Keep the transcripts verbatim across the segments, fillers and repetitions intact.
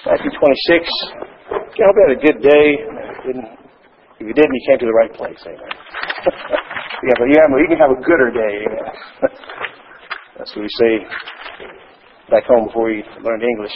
Matthew twenty-six. I hope you had a good day. If you didn't, you came to the right place. Amen. yeah, but you, have, you can have a gooder day. Amen. That's what we say back home before we learned English.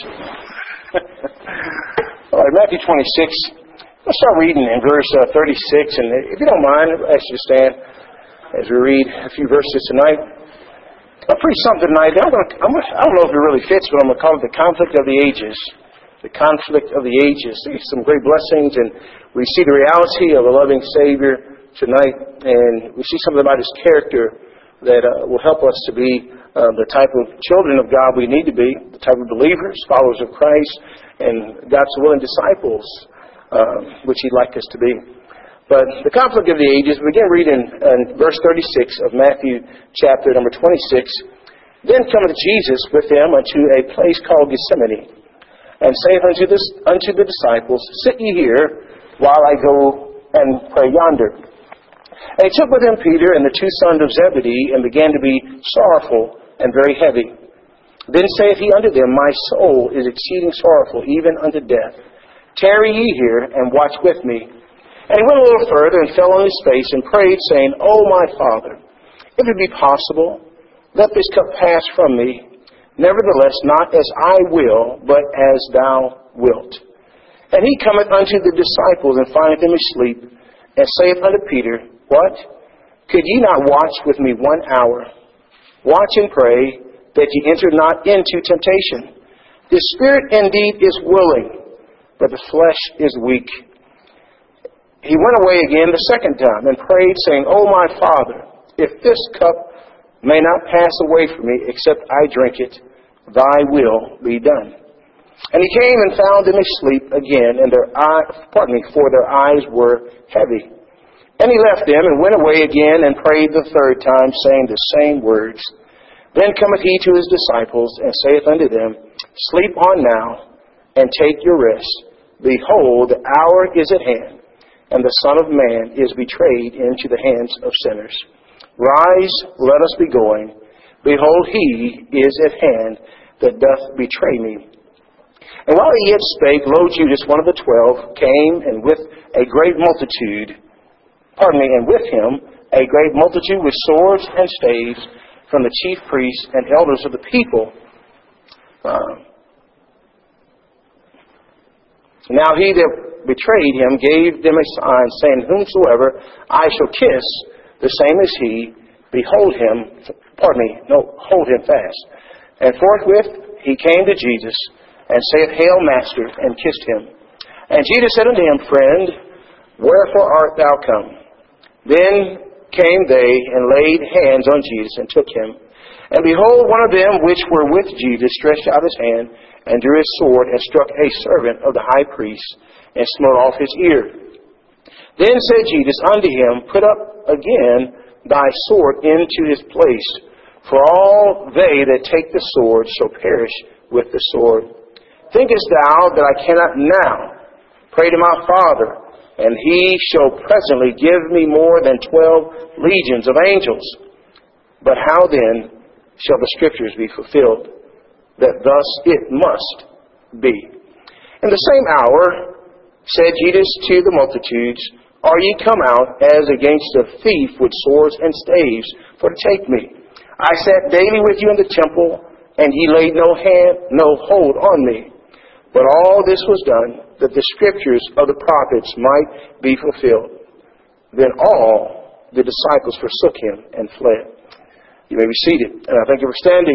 All right, Matthew twenty-six. Let's start reading in verse uh, thirty-six. And if you don't mind, I ask you to stand as we read a few verses tonight. I'll preach something tonight. I'm gonna, I'm gonna, I don't know if it really fits, but I'm going to call it the conflict of the ages. The conflict of the ages. There's some great blessings, and we see the reality of a loving Savior tonight, and we see something about His character that uh, will help us to be uh, the type of children of God we need to be, the type of believers, followers of Christ, and God's willing disciples, uh, which He'd like us to be. But the conflict of the ages, we begin reading in verse thirty-six of Matthew chapter number twenty-six. Then cometh Jesus with them unto a place called Gethsemane, and saith unto, this, unto the disciples, Sit ye here, while I go and pray yonder. And he took with him Peter and the two sons of Zebedee, and began to be sorrowful and very heavy. Then saith he unto them, My soul is exceeding sorrowful, even unto death. Tarry ye here, and watch with me. And he went a little further, and fell on his face, and prayed, saying, O my Father, if it be possible, let this cup pass from me. Nevertheless, not as I will, but as thou wilt. And he cometh unto the disciples, and findeth them asleep, and saith unto Peter, What? Could ye not watch with me one hour? Watch and pray, that ye enter not into temptation. The spirit indeed is willing, but the flesh is weak. He went away again the second time, and prayed, saying, O my Father, if this cup may not pass away from me, except I drink it, thy will be done. And he came and found them asleep again, and their eye, pardon me, for their eyes were heavy. And he left them, and went away again, and prayed the third time, saying the same words. Then cometh he to his disciples, and saith unto them, Sleep on now, and take your rest. Behold, the hour is at hand, and the Son of Man is betrayed into the hands of sinners. Rise, let us be going. Behold, he is at hand that doth betray me. And while he yet spake, lo, Judas, one of the twelve, came, and with a great multitude, pardon me, and with him a great multitude with swords and staves from the chief priests and elders of the people. Uh, now he that betrayed him gave them a sign, saying, Whomsoever I shall kiss, the same as he, behold him, pardon me, no, hold him fast. And forthwith he came to Jesus, and saith, Hail, Master, and kissed him. And Jesus said unto him, Friend, wherefore art thou come? Then came they, and laid hands on Jesus, and took him. And behold, one of them which were with Jesus stretched out his hand, and drew his sword, and struck a servant of the high priest, and smote off his ear. Then said Jesus unto him, Put up again thy sword into his place, for all they that take the sword shall perish with the sword. Thinkest thou that I cannot now pray to my Father, and he shall presently give me more than twelve legions of angels? But how then shall the Scriptures be fulfilled, that thus it must be? In the same hour said Jesus to the multitudes, Are ye come out as against a thief with swords and staves for to take me? I sat daily with you in the temple, and ye laid no hand, no hold on me. But all this was done, that the Scriptures of the prophets might be fulfilled. Then all the disciples forsook him and fled. You may be seated, and I thank you for standing.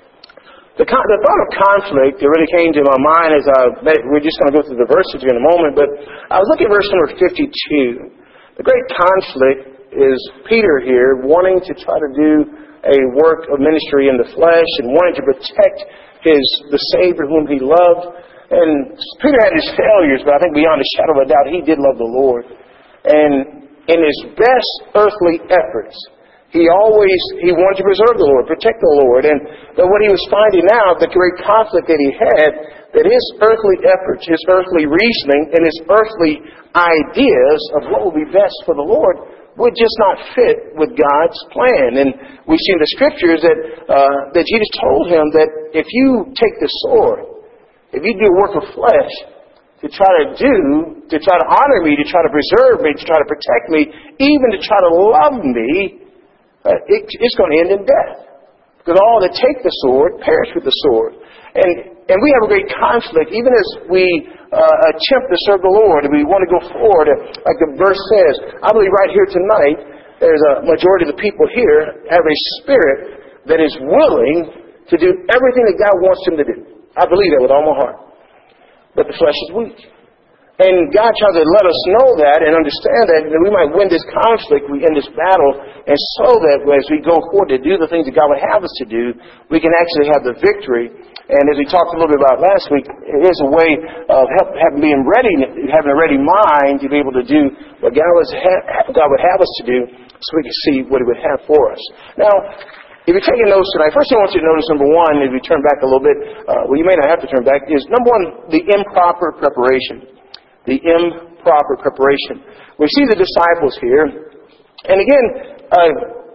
The, con- the thought of conflict that really came to my mind as I, we're just going to go through the verses here in a moment, but I was looking at verse number fifty-two. The great conflict is Peter here wanting to try to do a work of ministry in the flesh and wanting to protect his the Savior whom he loved. And Peter had his failures, but I think beyond a shadow of a doubt, he did love the Lord. And in his best earthly efforts, He always, he wanted to preserve the Lord, protect the Lord. And but what he was finding out, the great conflict that he had, that his earthly efforts, his earthly reasoning, and his earthly ideas of what would be best for the Lord would just not fit with God's plan. And we see in the Scriptures that, uh, that Jesus told him that if you take the sword if you do a work of flesh to try to do, to try to honor me, to try to preserve me, to try to protect me, even to try to love me, uh, it, it's going to end in death. Because all that take the sword perish with the sword. And and we have a great conflict, even as we uh, attempt to serve the Lord and we want to go forward. Like the verse says, I believe right here tonight, there's a majority of the people here have a spirit that is willing to do everything that God wants them to do. I believe that with all my heart. But the flesh is weak. And God tries to let us know that and understand that, that we might win this conflict in this battle, and so that as we go forward to do the things that God would have us to do, we can actually have the victory. And as we talked a little bit about last week, it is a way of help, having being ready, having a ready mind to be able to do what God, was ha- God would have us to do, so we can see what He would have for us. Now, if you're taking notes tonight, first thing I want you to notice, number one, if we turn back a little bit, uh, well, you may not have to turn back, is number one, the improper preparation. The improper preparation. We see the disciples here. And again, uh,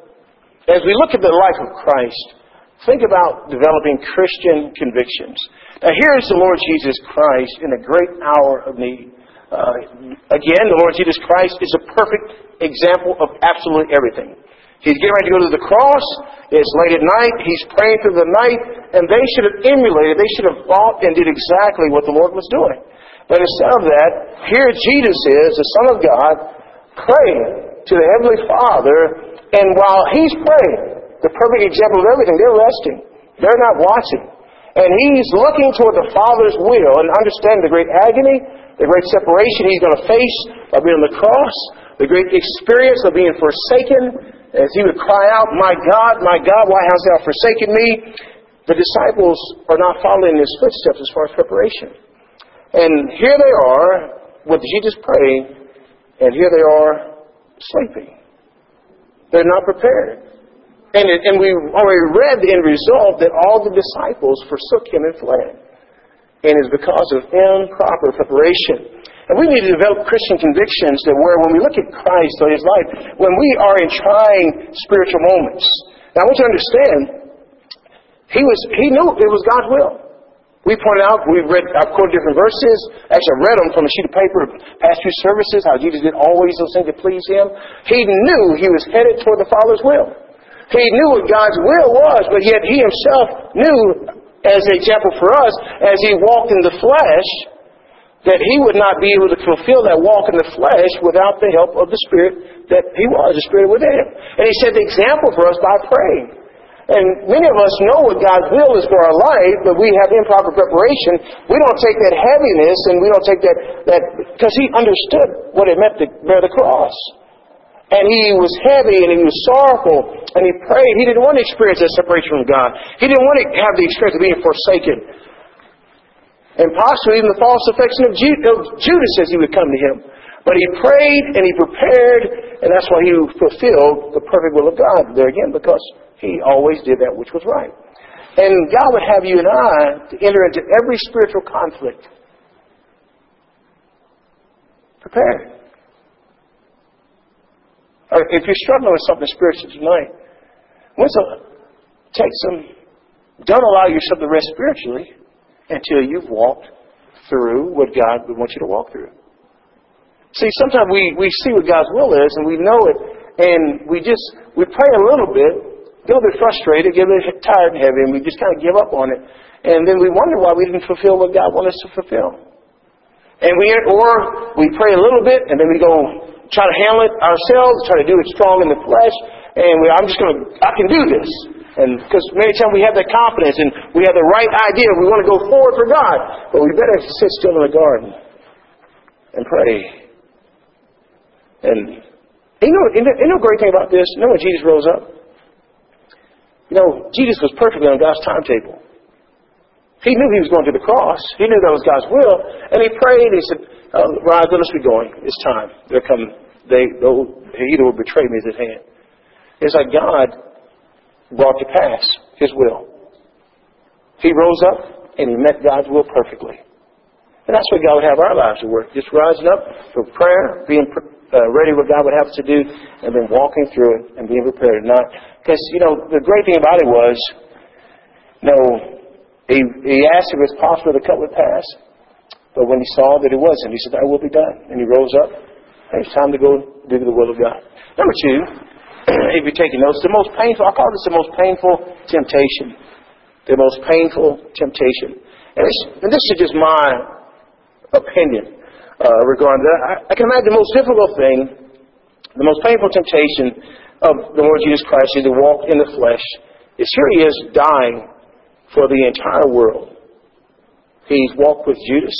as we look at the life of Christ, think about developing Christian convictions. Now here's the Lord Jesus Christ in a great hour of need. Uh, again, the Lord Jesus Christ is a perfect example of absolutely everything. He's getting ready to go to the cross. It's late at night. He's praying through the night. And they should have emulated. They should have thought and did exactly what the Lord was doing. But instead of that, here Jesus is, the Son of God, praying to the Heavenly Father. And while He's praying, the perfect example of everything, they're resting. They're not watching. And He's looking toward the Father's will and understanding the great agony, the great separation He's going to face by being on the cross, the great experience of being forsaken, as He would cry out, my God, my God, why hast Thou forsaken me? The disciples are not following His footsteps as far as preparation. And here they are with Jesus praying, and here they are sleeping. They're not prepared. And, it, and we already read the end result that all the disciples forsook Him and fled. And it's because of improper preparation. And we need to develop Christian convictions that where when we look at Christ or His life, when we are in trying spiritual moments. Now I want you to understand, He was He knew it was God's will. We pointed out, we've read, I've quoted different verses. Actually, I read them from a sheet of paper past few services, how Jesus did always those things to please Him. He knew He was headed toward the Father's will. He knew what God's will was, but yet He Himself knew, as an example for us, as He walked in the flesh, that He would not be able to fulfill that walk in the flesh without the help of the Spirit that He was, the Spirit within Him. And He set the example for us by praying. And many of us know what God's will is for our life, but we have improper preparation. We don't take that heaviness, and we don't take that, that because He understood what it meant to bear the cross. And He was heavy, and He was sorrowful, and He prayed. He didn't want to experience that separation from God. He didn't want to have the experience of being forsaken. And possibly even the false affection of Judas as he would come to Him. But He prayed, and He prepared, and that's why He fulfilled the perfect will of God there again, because He always did that which was right. And God would have you and I to enter into every spiritual conflict prepared. Or if you're struggling with something spiritual tonight, take some, don't allow yourself to rest spiritually until you've walked through what God would want you to walk through. See, sometimes we, we see what God's will is, and we know it, and we just, we pray a little bit, get a little bit frustrated, get a little tired and heavy, and we just kind of give up on it. And then we wonder why we didn't fulfill what God wanted us to fulfill. And we, or we pray a little bit, and then we go try to handle it ourselves, try to do it strong in the flesh, and we, I'm just going to, I can do this. And because many times we have that confidence, and we have the right idea, we want to go forward for God, but we better sit still in the garden and pray. And you know, you know the great thing about this? You know when Jesus rose up? You know, Jesus was perfectly on God's timetable. He knew He was going to the cross. He knew that was God's will. And He prayed. He said, uh, rise, let us be going. It's time. They're coming. They, they either will betray me at His hand. It's like God brought to pass His will. He rose up and He met God's will perfectly. And that's what God would have our lives to work. Just rising up for prayer, being uh, ready what God would have us to do, and then walking through it and being prepared. Not because, you know, the great thing about it was, you know, He, he asked if it was possible the cup would pass. But when he saw that it wasn't, he said, "Thy will be done." And he rose up. And it's time to go do the will of God. Number two, if you're taking notes, the most painful, I call this the most painful temptation. The most painful temptation. And this, and this is just my opinion uh, regarding that. I, I can imagine the most difficult thing, the most painful temptation of the Lord Jesus Christ is to walk in the flesh. Is here he is dying for the entire world. He's walked with Judas.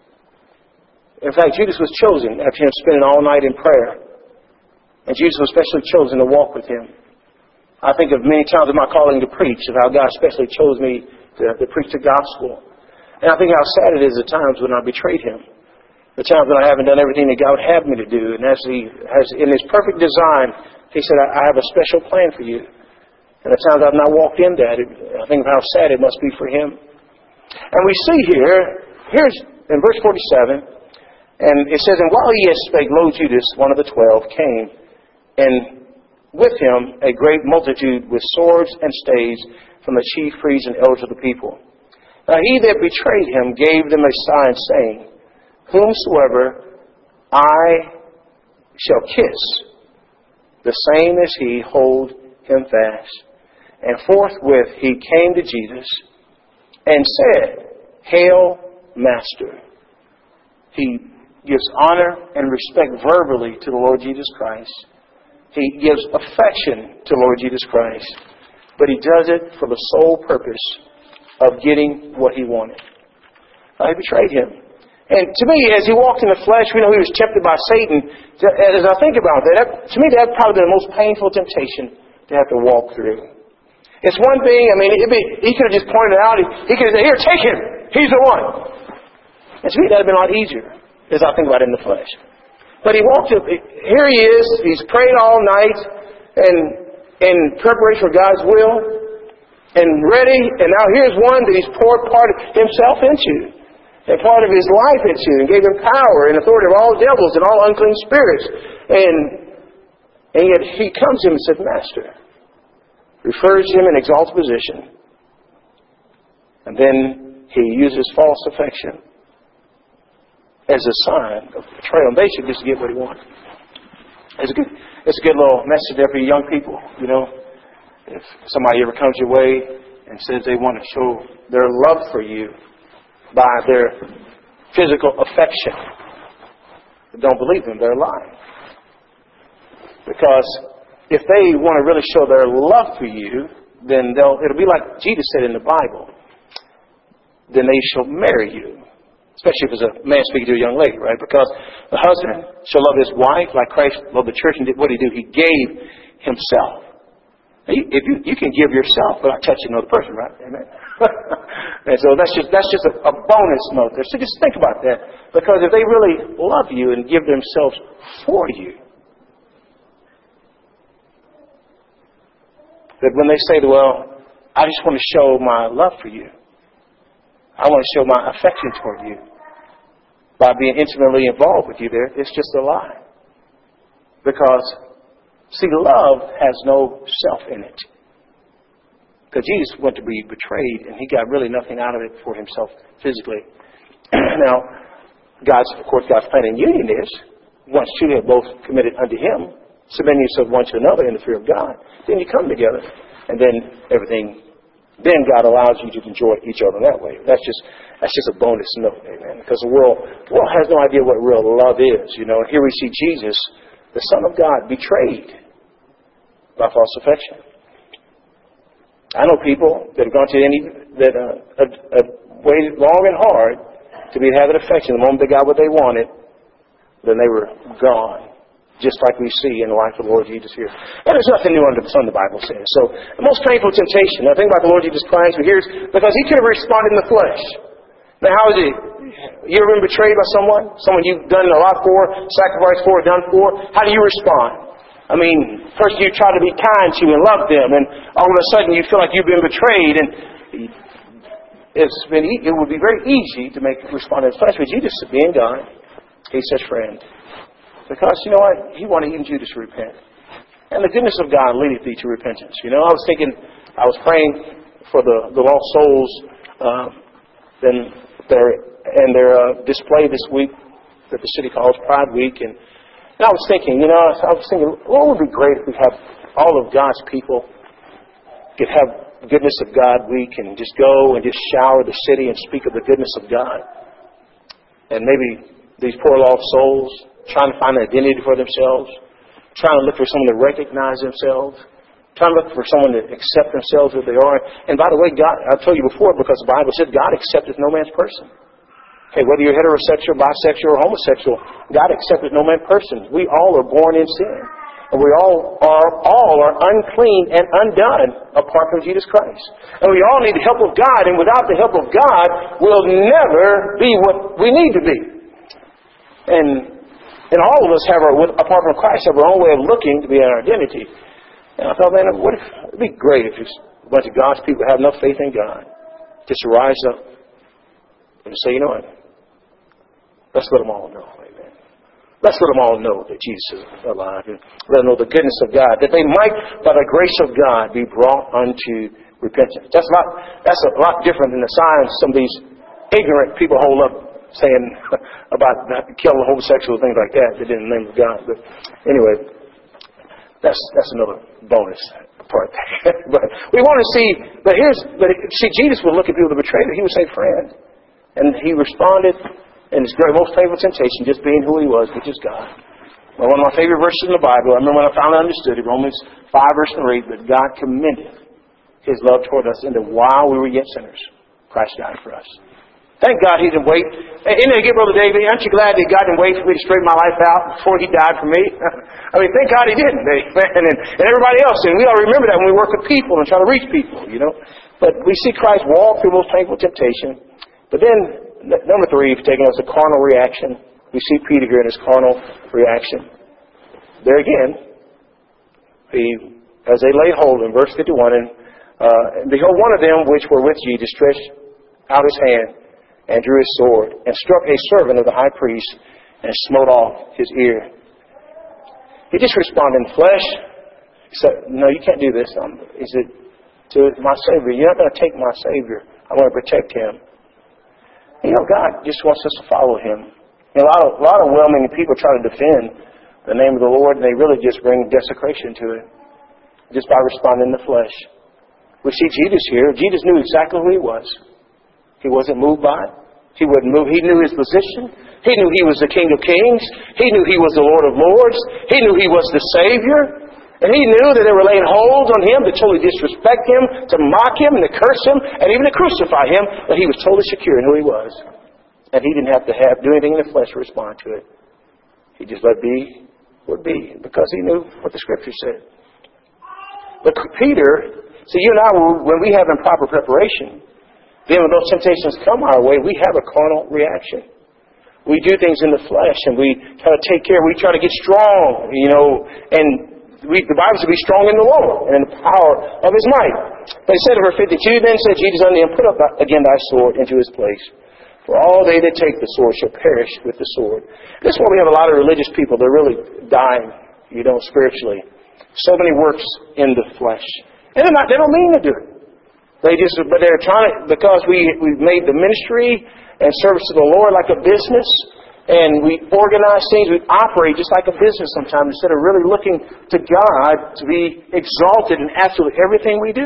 In fact, Judas was chosen after him spending all night in prayer. And Judas was specially chosen to walk with him. I think of many times of my calling to preach, of how God especially chose me to, to preach the gospel. And I think how sad it is at times when I betrayed him. The times when I haven't done everything that God would have me to do. And as he has, in his perfect design, he said, I, I have a special plan for you. And the times I've not walked in that, it, I think of how sad it must be for him. And we see here, here's in verse forty-seven, and it says, "And while he yet spake, lo, Judas, one of the twelve, came, and with him a great multitude with swords and staves from the chief priests and elders of the people. Now he that betrayed him gave them a sign, saying, Whomsoever I shall kiss, the same as he, hold him fast. And forthwith he came to Jesus, and said, Hail, Master." He gives honor and respect verbally to the Lord Jesus Christ. He gives affection to the Lord Jesus Christ. But he does it for the sole purpose of getting what he wanted. I betrayed him. And to me, as he walked in the flesh, we know he was tempted by Satan. As I think about that, that to me, that's probably the most painful temptation to have to walk through. It's one thing, I mean, it'd be, he could have just pointed it out. He, he could have said, "Here, take him. He's the one." And to me, that would have been a lot easier, as I think about it in the flesh. But he walked up, here he is, he's prayed all night, and in preparation for God's will, and ready, and now here's one that he's poured part of himself into, and part of his life into, and gave him power and authority of all devils and all unclean spirits. And, and yet he comes to him and says, "Master," refers to him in exalted position. And then he uses false affection as a sign of betrayal, and basically just to get what he wanted. It's a good, it's a good little message there for you young people. You know, if somebody ever comes your way and says they want to show their love for you by their physical affection, don't believe them; they're lying. Because if they want to really show their love for you, then they'll, it'll be like Jesus said in the Bible. Then they shall marry you. Especially if it's a man speaking to a young lady, right? Because the husband shall love his wife like Christ loved the church. And did, what did he do? He gave himself. If you, you can give yourself without touching another person, right? Amen. And so that's just that's just a, a bonus note there. So just think about that. Because if they really love you and give themselves for you, that when they say, "Well, I just want to show my love for you. I want to show my affection toward you by being intimately involved with you," there, it's just a lie. Because, see, love has no self in it. Because Jesus went to be betrayed, and he got really nothing out of it for himself physically. Now, God's, of course, God's plan in union is, once two have both committed unto him, submitting yourself one to another in the fear of God, then you come together, and then everything, then God allows you to enjoy each other that way. That's just that's just a bonus note, amen. Because the world, the world has no idea what real love is, you know. And here we see Jesus, the Son of God, betrayed by false affection. I know people that have gone to any that uh, have, have waited long and hard to be having affection. The moment they got what they wanted, then they were gone. Just like we see in the life of the Lord Jesus here. And there's nothing new under the sun, the Bible says. So, the most painful temptation, I think about the Lord Jesus Christ, but here's, because he could have responded in the flesh. Now, how is it? You ever been betrayed by someone? Someone you've done a lot for, sacrificed for, done for? How do you respond? I mean, first you try to be kind to and love them, and all of a sudden you feel like you've been betrayed, and it's been, it would be very easy to make respond in the flesh. But Jesus, being God, he says, "Friend," because, you know what? He wanted even Judas to repent. And the goodness of God leadeth thee to repentance. You know, I was thinking, I was praying for the, the lost souls uh, then they're, and they're uh, displayed this week that the city calls Pride Week. And, and I was thinking, you know, I was thinking, what would be great if we have all of God's people could have Goodness of God Week and just go and just shower the city and speak of the goodness of God. And maybe these poor lost souls trying to find an identity for themselves, trying to look for someone to recognize themselves, trying to look for someone to accept themselves as they are. And by the way, God, I told you before, because the Bible said God accepteth no man's person. Okay, whether you're heterosexual, bisexual, or homosexual, God accepteth no man's person. We all are born in sin. And we all are all are unclean and undone apart from Jesus Christ. And we all need the help of God. And without the help of God, we'll never be what we need to be. And and all of us have our, apart from Christ, have our own way of looking to be our identity. And I thought, man, what if, it'd be great if just a bunch of God's people have enough faith in God just to rise up and say, you know what? Let's let them all know. Let's let them all know that Jesus is alive, and let them know the goodness of God, that they might, by the grace of God, be brought unto repentance. That's a lot, that's a lot different than the signs some of these ignorant people hold up saying about not killing homosexuals, things like that, that in the name of God. But anyway, that's that's another bonus part. But we want to see, but here's, but see, Jesus would look at people that betrayed him. He would say, friend. And he responded, and his great, most favorite temptation, just being who he was, which is God. Well, one of my favorite verses in the Bible, I remember when I finally understood it, Romans five, verse eight, that God commended his love toward us, and that while we were yet sinners, Christ died for us. Thank God he didn't wait. And then again, Brother David, aren't you glad that God didn't wait for me to straighten my life out before he died for me? I mean, thank God he didn't. And, and everybody else. And we all remember that when we work with people and try to reach people, you know. But we see Christ walk through most painful temptation. But then, number three, taking us a carnal reaction. We see Peter here in his carnal reaction. There again, he, as they laid hold in verse fifty-one, and, uh, and behold, one of them which were with Jesus stretched out his hand and drew his sword and struck a servant of the high priest and smote off his ear. He just responded in flesh. He said, no, you can't do this. Um, he said, to my Savior, you're not going to take my Savior. I want to protect him. You know, God just wants us to follow him. You know, a lot of, a lot of well-meaning people try to defend the name of the Lord, and they really just bring desecration to it just by responding in the flesh. We see Jesus here. Jesus knew exactly who he was. He wasn't moved by it. He wouldn't move. He knew his position. He knew he was the King of Kings. He knew he was the Lord of Lords. He knew he was the Savior. And he knew that they were laying hold on him to totally disrespect him, to mock him, and to curse him, and even to crucify him. But he was totally secure in who he was. And he didn't have to have do anything in the flesh to respond to it. He just let be what be, because he knew what the Scripture said. But Peter, see, you and I, when we have improper preparation, then when those temptations come our way, we have a carnal reaction. We do things in the flesh, and we try to take care. We try to get strong, you know, and We, the Bible says, be strong in the Lord and in the power of his might. But he said in verse fifty-two, then said Jesus unto him, put up again thy sword into his place. For all they that take the sword shall perish with the sword. This is why we have a lot of religious people. They're really dying, you know, spiritually. So many works in the flesh. And they're not, they don't mean to do it. They just, but they're trying to, because we, we've made the ministry and service to the Lord like a business. And we organize things, we operate just like a business sometimes instead of really looking to God to be exalted in absolutely everything we do.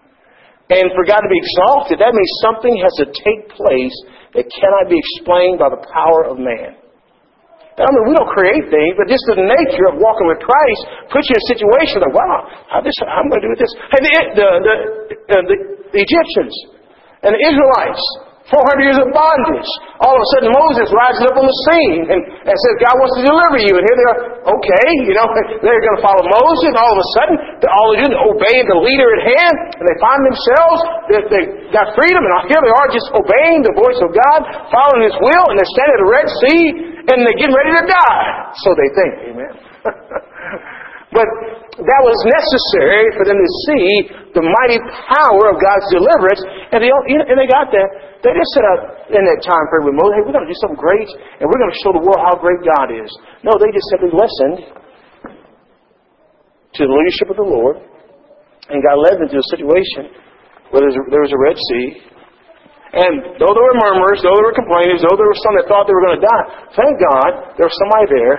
And for God to be exalted, that means something has to take place that cannot be explained by the power of man. I mean, we don't create things, but just the nature of walking with Christ puts you in a situation like, wow, how this, how am I going to do with this? Hey, the, the, the, the, the Egyptians and the Israelites, four hundred years of bondage. All of a sudden, Moses rises up on the scene and, and says, God wants to deliver you. And here they are, okay, you know, they're going to follow Moses. And all of a sudden, all they do is obey the leader at hand. And they find themselves, they, they got freedom. And here they are just obeying the voice of God, following his will. And they're standing at the Red Sea and they're getting ready to die. So they think, amen. But that was necessary for them to see the mighty power of God's deliverance. And they, and they got there. They just set up in that time frame with Moses, hey, we're going to do something great, and we're going to show the world how great God is. No, they just simply listened to the leadership of the Lord, and God led them to a situation where there was a, there was a Red Sea, And though there were murmurers, though there were complainers, though there were some that thought they were going to die, thank God there was somebody there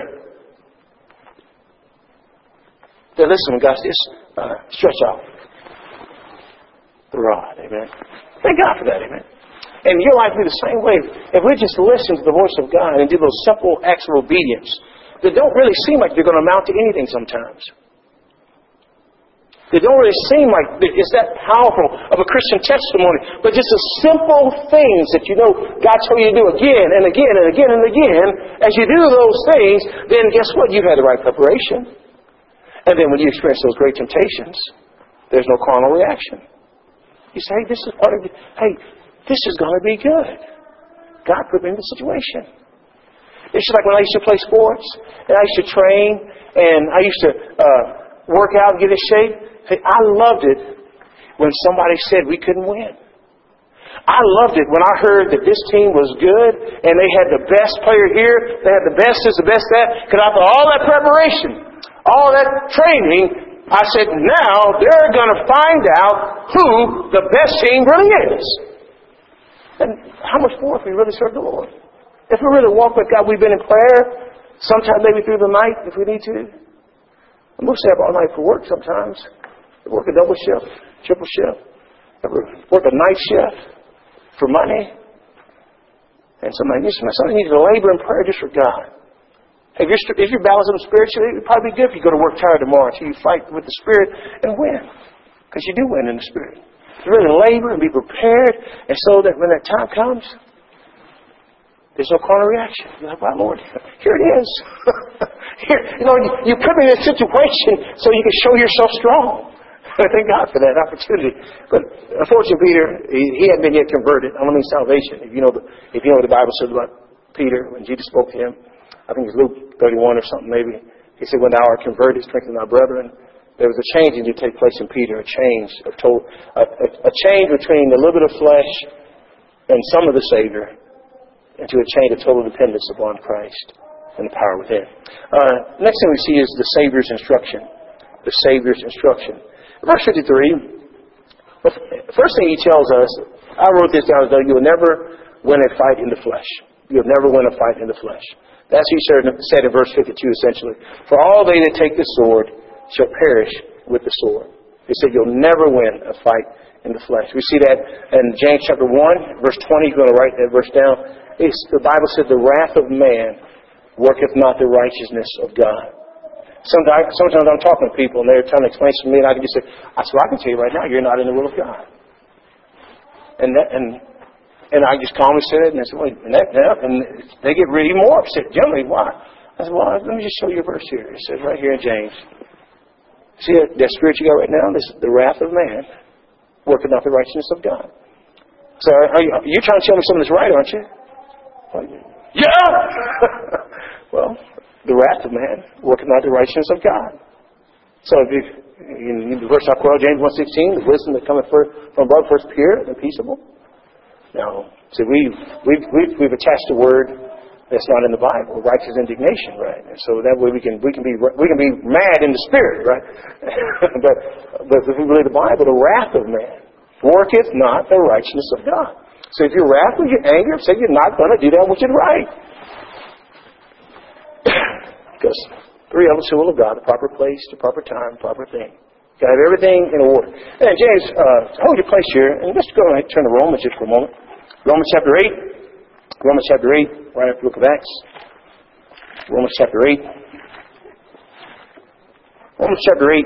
that listened when God says, uh, stretch out the rod. Amen. Thank God for that. Amen. And your life will be the same way. If we just listen to the voice of God and do those simple acts of obedience that don't really seem like they're going to amount to anything sometimes. They don't really seem like it's that powerful of a Christian testimony, but just the simple things that you know God told you to do again and again and again and again. As you do those things, then guess what? You've had the right preparation. And then when you experience those great temptations, there's no carnal reaction. You say, hey, this is part of it. Hey, this is going to be good. God put me in the situation. It's just like when I used to play sports, and I used to train, and I used to uh, work out and get in shape. Hey, I loved it when somebody said we couldn't win. I loved it when I heard that this team was good, and they had the best player here, they had the best this, the best that, because after all that preparation, all that training, I said, now they're going to find out who the best team really is. And how much more if we really serve the Lord? If we really walk with God, we've been in prayer, sometime maybe through the night if we need to. And we'll stay up all night for work sometimes. We work a double shift, triple shift. Work a night shift for money. And somebody needs, somebody needs to labor in prayer just for God. If you're, if you're balancing spiritually, it would probably be good if you go to work tired tomorrow until you fight with the Spirit and win. Because you do win in the Spirit. You really labor and be prepared, and so that when that time comes, there's no carnal reaction. You're like, wow, Lord, here it is. Here, you know, you, you put me in a situation so you can show yourself strong. Thank God for that opportunity. But unfortunately, Peter, he, he hadn't been yet converted. I don't mean salvation. If you know, the, if you know what the Bible says about Peter when Jesus spoke to him, I think it's Luke thirty-one or something maybe. He said, when thou art converted, strengthen thy brethren. There was a change to take place in Peter, a change, of total, a, a, a change between a little bit of flesh and some of the Savior, into a change of total dependence upon Christ and the power within. Uh, next thing we see is the Savior's instruction. The Savior's instruction. Verse fifty-three, the first thing he tells us, I wrote this down, is that you will never win a fight in the flesh. You'll never win a fight in the flesh. That's what he said in verse fifty-two, essentially. For all they that take the sword shall perish with the sword. He said you'll never win a fight in the flesh. We see that in James chapter one, verse twenty. You're going to write that verse down. It's, the Bible said, the wrath of man worketh not the righteousness of God. Sometimes, sometimes I'm talking to people and they're trying to explain to me, and I can just say, I swear I can tell you right now, you're not in the will of God. And that, and And I just calmly said it, and I said, wait, and, that, and they get really more upset. Generally, why? I said, well, let me just show you a verse here. It says right here in James. See that, that spirit you got right now? This is the wrath of man, working out the righteousness of God. So are you, you're trying to tell me something that's right, aren't you? Well, yeah! Well, the wrath of man, working out the righteousness of God. So if you, in the verse I quote, James one sixteen, the wisdom that cometh from above first pure and peaceable. Now, see, we've, we've, we've, we've attached a word that's not in the Bible, righteous indignation, right? And so that way we can, we can be, we can be mad in the spirit, right? but, but if we believe the Bible, the wrath of man worketh not the righteousness of God. So if you're wrathful, you're angry, say you're not going to do that which is right. Because three elements of the will of God, the proper place, the proper time, proper thing. You have everything in order. And James, uh, hold your place here, and let's go ahead and turn to Romans just for a moment. Romans chapter eight. Romans chapter eight, right after the book of Acts. Romans chapter eight. Romans chapter eight.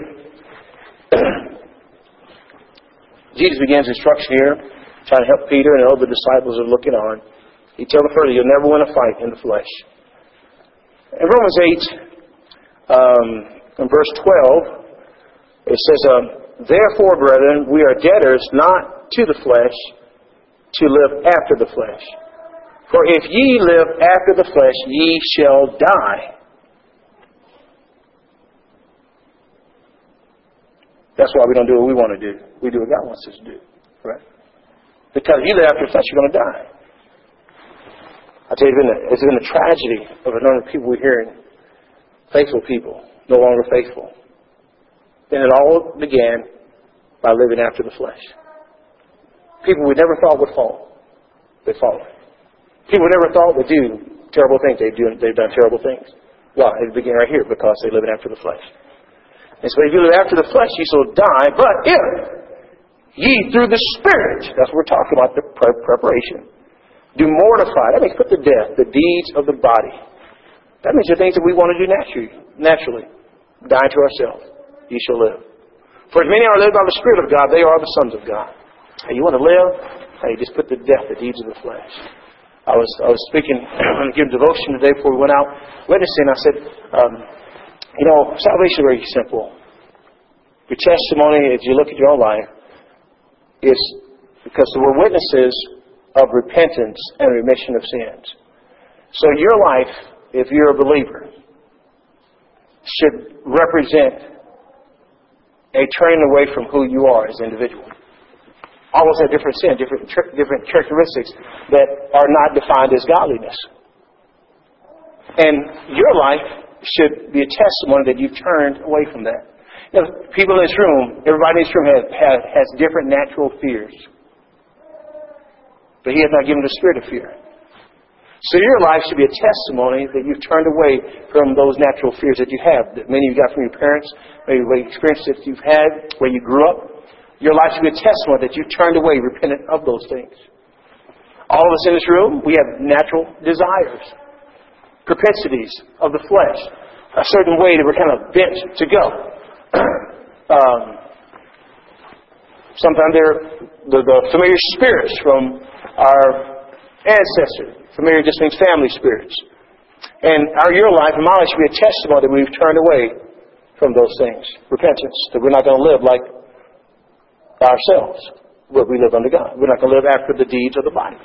Jesus begins instruction here, trying to help Peter and all the disciples are looking on. He tells them further, you'll never win a fight in the flesh. In Romans eight, um, in verse twelve, it says, um, therefore, brethren, we are debtors not to the flesh, to live after the flesh. For if ye live after the flesh, ye shall die. That's why we don't do what we want to do. We do what God wants us to do. Right? Because if you live after the flesh, you're going to die. I tell you, it's been a tragedy of a number of people we're hearing. Faithful people, no longer faithful. And it all began by living after the flesh. People we never thought would fall. they follow it. People never thought would do terrible things. They've, do, they've done terrible things. Well, it begins right here, because they live after the flesh. And so if you live after the flesh, you shall die. But if ye through the Spirit, that's what we're talking about, the pre- preparation, do mortify, that means put to death the deeds of the body. That means the things that we want to do naturally. Naturally. Die to ourselves. Ye shall live. For as many are led by the Spirit of God, they are the sons of God. Hey, you want to live? Hey, just put to death the deeds of the flesh. I was I was speaking, giving devotion today before we went out witnessing. I said, um, you know, salvation is very simple. Your testimony, as you look at your own life, is because we're witnesses of repentance and remission of sins. So your life, if you're a believer, should represent a turning away from who you are as an individual. Always have different sin, different different characteristics that are not defined as godliness. And your life should be a testimony that you've turned away from that. You know, people in this room, everybody in this room has, has, has different natural fears. But He has not given the spirit of fear. So your life should be a testimony that you've turned away from those natural fears that you have, that many of you got from your parents, maybe the experiences that you've had where you grew up. Your life should be a testimony that you turned away, repentant of those things. All of us in this room, we have natural desires, propensities of the flesh, a certain way that we're kind of bent to go. um, sometimes they're the, the familiar spirits from our ancestors. Familiar just means family spirits. And our your life and my life should be a testimony that we've turned away from those things. Repentance, that we're not going to live like ourselves, but we live under God. We're not going to live after the deeds of the body.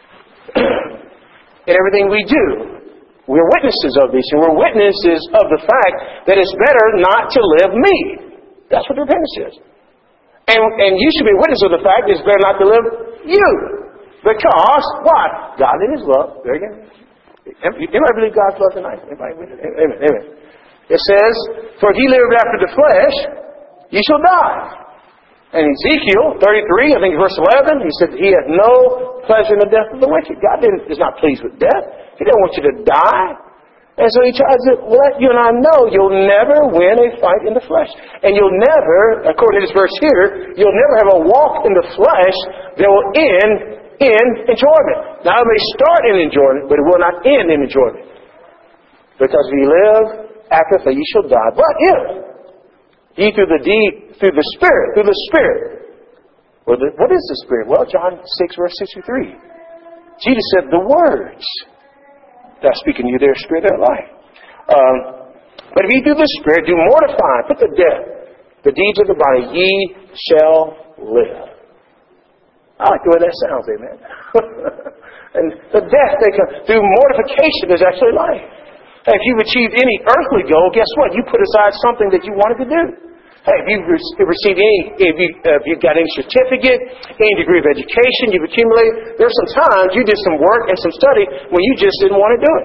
In everything we do, we're witnesses of these, and we're witnesses of the fact that it's better not to live me. That's what repentance is. And, and you should be a witness of the fact that it's better not to live you. Because, what? God in His love. Very good. Anybody believe God's love tonight? Anybody? Amen. Amen. It says, for if ye live after the flesh, ye shall die. And Ezekiel thirty-three, I think verse eleven, he said He has no pleasure in the death of the wicked. God didn't, is not pleased with death. He didn't want you to die. And so He tries to let you and I know you'll never win a fight in the flesh. And you'll never, according to this verse here, you'll never have a walk in the flesh that will end in enjoyment. Now it may start in enjoyment, but it will not end in enjoyment. Because if you live after faith, you shall die. But if ye through the deed, through the Spirit, through the Spirit. Well, the, what is the Spirit? Well, John six, verse sixty-three. Jesus said, the words that I speak in you, their spirit, their life. Um, but if ye through the Spirit do mortify, put to death the deeds of the body, ye shall live. I like the way that sounds, amen. And the death they come through mortification is actually life. Hey, if you've achieved any earthly goal, guess what? You put aside something that you wanted to do. Hey, if you've received any, if, you, uh, if you've got any certificate, any degree of education you've accumulated, there's some times you did some work and some study when you just didn't want to do it.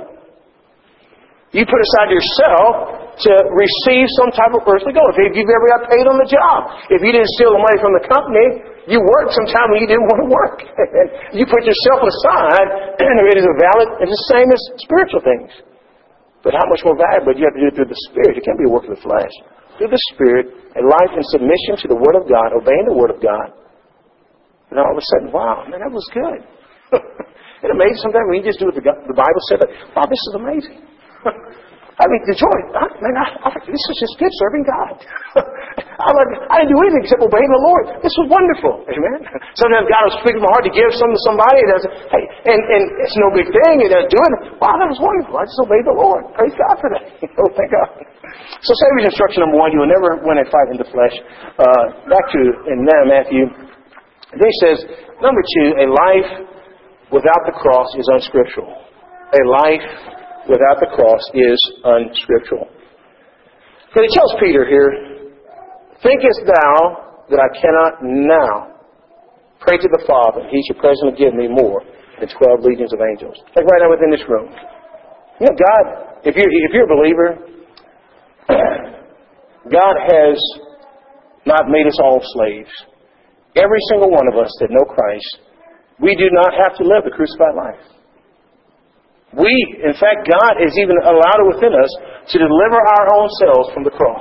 You put aside yourself to receive some type of earthly goal. If you've ever got paid on the job, if you didn't steal the money from the company, you worked sometime when you didn't want to work. You put yourself aside, and it is a valid, it's the same as spiritual things. But how much more valuable? You have to do it through the Spirit. It can't be a work of the flesh. Through the Spirit, a life in submission to the Word of God, obeying the Word of God. And all of a sudden, wow, man, that was good. Isn't it amazing sometimes when you just do what the, the Bible said? Wow, this is amazing. I mean, the joy. I, man, I, I, this is just good serving God. I, like, I didn't do anything except obey the Lord. This was wonderful. Amen. Sometimes God was speaking to my heart to give something to somebody, and I said, hey, and, and it's no big thing, and I do it. Wow, that was wonderful. I just obeyed the Lord. Praise God for that. Oh, thank God. So, Savior's instruction number one: you will never win a fight in the flesh. Uh, back to in Matthew. Then he says, number two, a life without the cross is unscriptural. A life without the cross is unscriptural. So he tells Peter here, thinkest thou that I cannot now pray to the Father, and He shall presently give me more than twelve legions of angels? Like right now within this room. You know, God, if you're, if you're a believer, God has not made us all slaves. Every single one of us that know Christ We do not have to live the crucified life. We, in fact, God has even allowed it within us to deliver our own selves from the cross.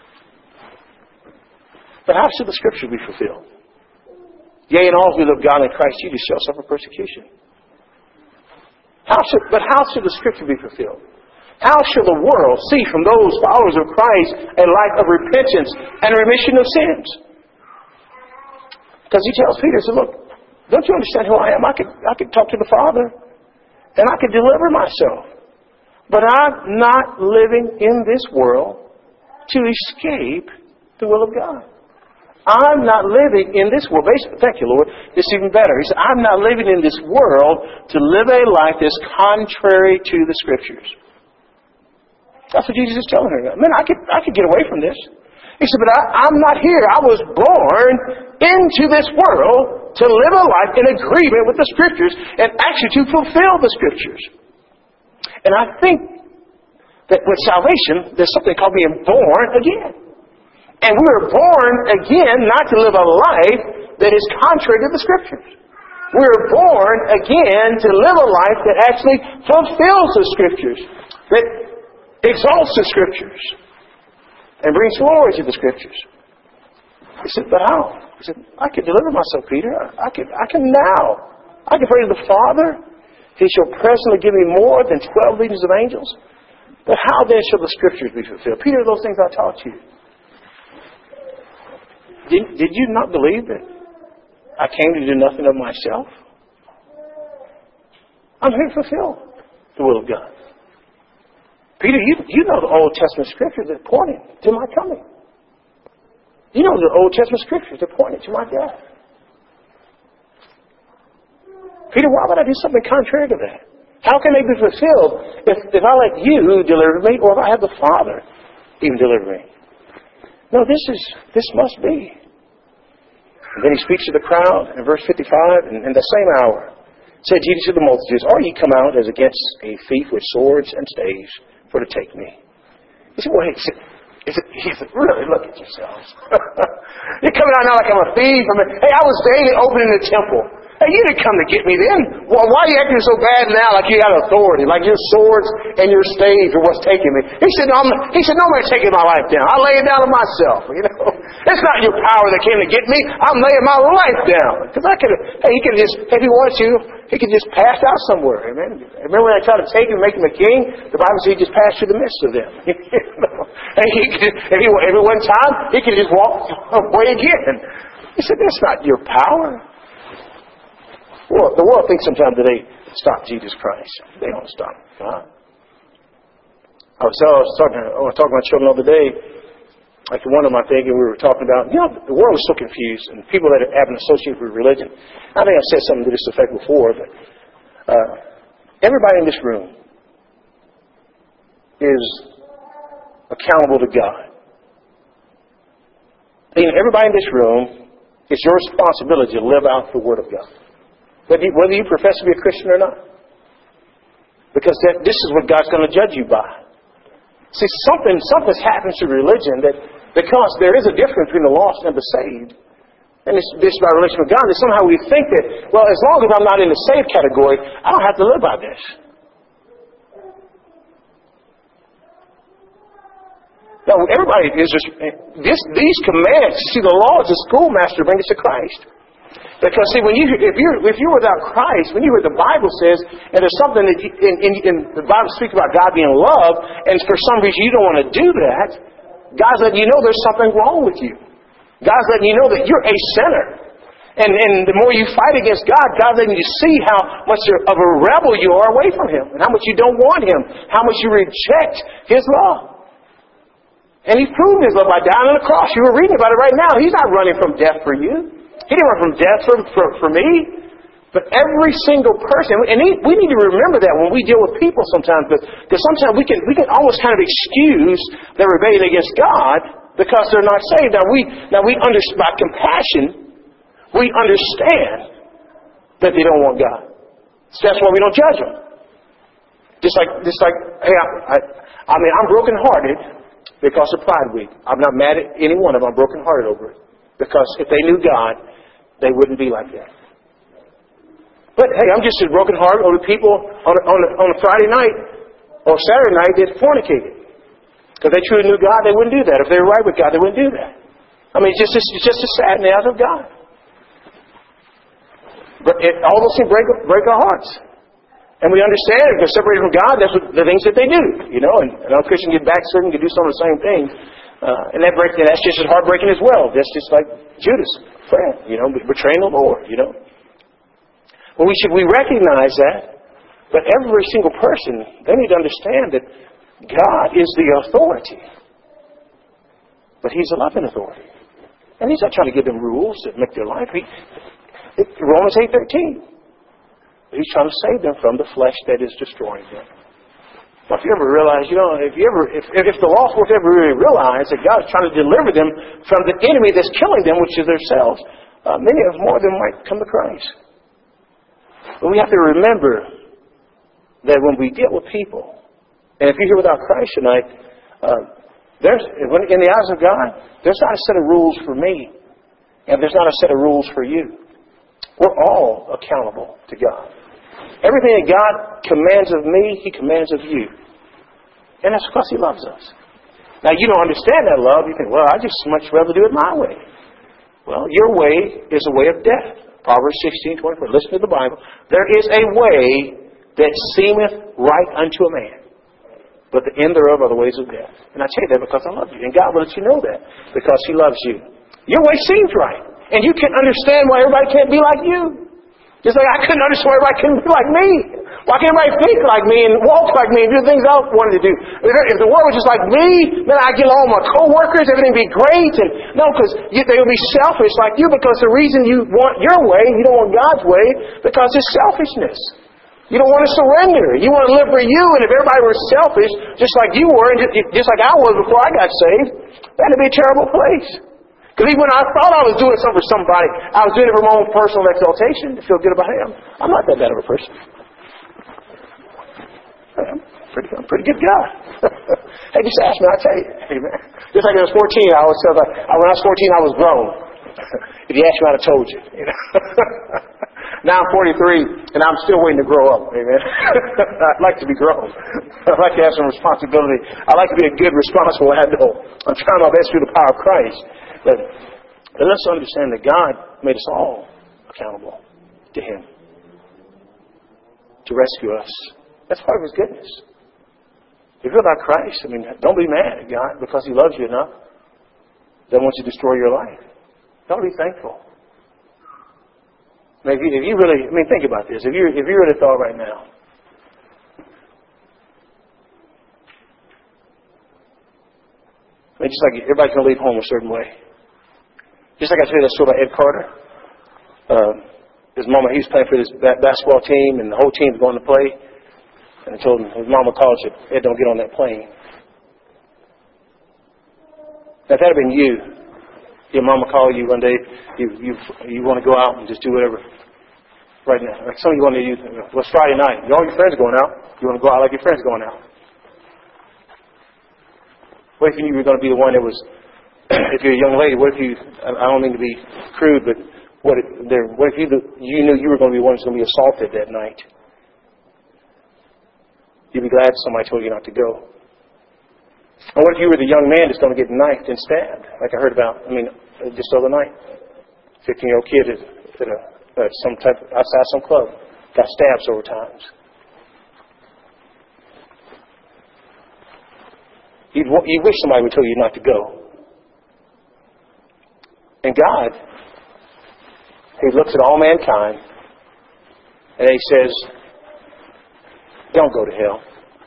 But how should the Scripture be fulfilled? Yea, and all who love God in Christ Jesus shall suffer persecution. How should, but how should the Scripture be fulfilled? How shall the world see from those followers of Christ a life of repentance and remission of sins? Because he tells Peter, he says, look, don't you understand who I am? I could, I could talk to the Father, and I could deliver myself. But I'm not living in this world to escape the will of God. I'm not living in this world. Basically, thank you, Lord. It's even better. He said, I'm not living in this world to live a life that's contrary to the Scriptures. That's what Jesus is telling her. Man, I could, I could get away from this. He said, but I, I'm not here. I was born into this world to live a life in agreement with the Scriptures and actually to fulfill the Scriptures. And I think that with salvation, there's something called being born again. And we were born again not to live a life that is contrary to the Scriptures. We were born again to live a life that actually fulfills the Scriptures, that exalts the Scriptures, and brings glory to the Scriptures. He said, but how? He said, I can deliver myself, Peter. I can, I can now. I can pray to the Father. He shall presently give me more than twelve legions of angels. But how then shall the Scriptures be fulfilled? Peter, those things I taught you. Did, did you not believe that I came to do nothing of myself? I'm here to fulfill the will of God. Peter, you, you know the Old Testament Scriptures that pointed to my coming. You know the Old Testament Scriptures that pointed to my death. Peter, why would I do something contrary to that? How can they be fulfilled if, if I let you deliver me or if I have the Father even deliver me? No, this is this must be. And then he speaks to the crowd in verse fifty-five, and in the same hour said Jesus to the multitudes, are ye come out as against a thief with swords and staves for to take me? He said, well, he said, is it, he said, really, look at yourselves. You're coming out now like I'm a thief. I mean, hey, I was daily opening the temple. Hey, you didn't come to get me then. Well, why are you acting so bad now like you got authority, like your swords and your staves are what's taking me? He said, no, I'm, he said, nobody's taking my life down. I lay it down on myself. You know, it's not your power that came to get me. I'm laying my life down. Because I could, hey, he could just, if he wanted to, he could just pass out somewhere. Amen. Remember when I tried to take him and make him a king? The Bible says he just passed through the midst of them. You know? And he could, if he, every one time, he could just walk away again. He said, that's not your power. Well, the world thinks sometimes that they stop Jesus Christ. They don't stop God. I was, I was talking, I was talking to my children the other day. Like one of them, I think, and we were talking about, you know, the world is so confused, and people that haven't associated with religion. I think I've said something to this effect before, but uh, everybody in this room is accountable to God. And everybody in this room, it's your responsibility to live out the Word of God. Whether you, whether you profess to be a Christian or not. Because that, this is what God's going to judge you by. See, something something's happened to religion that because there is a difference between the lost and the saved. And it's, this is my relation with God. That somehow we think that, well, as long as I'm not in the saved category, I don't have to live by this. No, everybody is just, this, these commands, see, the law is a schoolmaster to bring us to Christ. Because see, when you if you if you're without Christ, when you hear the Bible says, and there's something that you, in, in, in the Bible speaks about God being love, and for some reason you don't want to do that, God's letting you know there's something wrong with you. God's letting you know that you're a sinner, and and the more you fight against God, God's letting you see how much of a rebel you are away from Him, and how much you don't want Him, how much you reject His love. And He's proven His love by dying on the cross. You were reading about it right now. He's not running from death for you. He didn't run from death for, for, for me. But every single person, and he, we need to remember that when we deal with people sometimes, because sometimes we can we can almost kind of excuse their rebellion against God because they're not saved. Now we now we understand by compassion, we understand that they don't want God. So that's why we don't judge them. Just like just like hey, I, I, I mean I'm brokenhearted because of Pride Week. I'm not mad at any one of them. I'm brokenhearted over it. Because if they knew God, they wouldn't be like that. But hey, I'm just as broken heart over people on a, on a, on a Friday night or Saturday night that fornicated. Because they truly knew God, they wouldn't do that. If they were right with God, they wouldn't do that. I mean, it's just, it's just as sad in the eyes of God. But it, all those things break, break our hearts. And we understand if they're separated from God, that's what, the things that they do. You know, and another Christian get backslidden, can do some of the same things. Uh, and that break, and that's just as heartbreaking as well. That's just like Judas, friend, you know, betraying the Lord, you know. Well, we should, we recognize that. But every single person, they need to understand that God is the authority. But He's a loving authority. And He's not trying to give them rules that make their life. He, it, Romans eight thirteen. He's trying to save them from the flesh that is destroying them. Well, if you ever realize, you know, if you ever, if, if the lost wolf ever really realize that God is trying to deliver them from the enemy that's killing them, which is themselves, uh, many of them, more of them might come to Christ. But we have to remember that when we deal with people, and if you're here without Christ tonight, uh, there's in the eyes of God, there's not a set of rules for me, and there's not a set of rules for you. We're all accountable to God. Everything that God commands of me, He commands of you. And that's because He loves us. Now, you don't understand that love. You think, well, I just much rather do it my way. Well, your way is a way of death. Proverbs sixteen twenty-four. Listen to the Bible. There is a way that seemeth right unto a man, but the end thereof are the ways of death. And I tell you that because I love you. And God will let you know that because He loves you. Your way seems right. And you can't understand why everybody can't be like you. Just like I couldn't understand why everybody couldn't be like me. Why can't everybody think like me and walk like me and do the things I wanted to do? If the world was just like me, then I'd get along with my co-workers, everything would be great. And no, because they would be selfish like you because the reason you want your way, you don't want God's way, because it's selfishness. You don't want to surrender. You want to live for you. And if everybody were selfish, just like you were, and just like I was before I got saved, that'd be a terrible place. Because even when I thought I was doing something for somebody, I was doing it for my own personal exaltation to feel good about him. I'm not that bad of a person. I'm a pretty, I'm a pretty good guy. Hey, just ask me, I'll tell you. Amen. Just like when I was fourteen, I always said, like, when I was fourteen, I was grown. If you asked me, I'd have told you. You know? Now I'm forty-three, and I'm still waiting to grow up. Amen. I'd like to be grown. I'd like to have some responsibility. I'd like to be a good, responsible adult. I'm trying my best through the power of Christ. But, but let's understand that God made us all accountable to Him to rescue us. That's part of His goodness. If you're without Christ, I mean, don't be mad at God because He loves you enough. Doesn't want you to destroy your life. Don't be thankful. I mean, if, you, if you really, I mean, think about this. If you if you really thought right now, I mean, just like everybody's going to leave home a certain way. Just like I told you that story about Ed Carter. Uh, his mama, he was playing for this basketball team, and the whole team's going to play. And I told him, his mama called you, Ed, don't get on that plane. Now, if that had been you, your mama called you one day, you you you want to go out and just do whatever. Right now, like some of you want to use, well, it's Friday night. All your friends are going out. You want to go out like your friends are going out. What if you were going to be the one that was, if you're a young lady, what if you, I don't mean to be crude, but what if, there, what if you, you knew you were going to be the one who's going to be assaulted that night? You'd be glad somebody told you not to go. And what if you were the young man that's going to get knifed and stabbed, like I heard about, I mean, just the other night? fifteen-year-old kid at, at, a, at some type, outside some club, got stabbed several times. You'd, you wish somebody would tell you not to go. And God, He looks at all mankind, and He says, don't go to hell.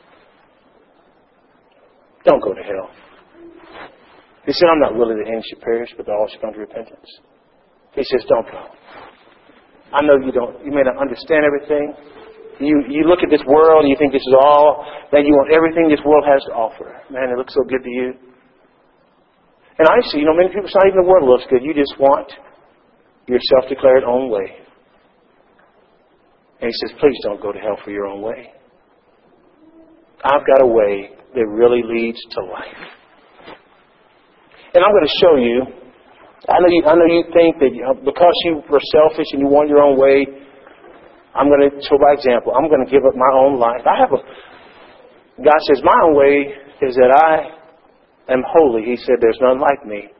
Don't go to hell. He said, I'm not willing that any should perish, but that all should come to repentance. He says, don't go. I know you don't, you may not understand everything. You you look at this world and you think this is all, that you want everything this world has to offer. Man, it looks so good to you. And I see, you know, many people, it's not even the world looks good. You just want your self-declared own way. And He says, please don't go to hell for your own way. I've got a way that really leads to life. And I'm going to show you, I know you, I know you think that you, because you were selfish and you want your own way, I'm going to show by example. I'm going to give up my own life. I have a, God says, my own way is that I am holy. He said, there's none like me.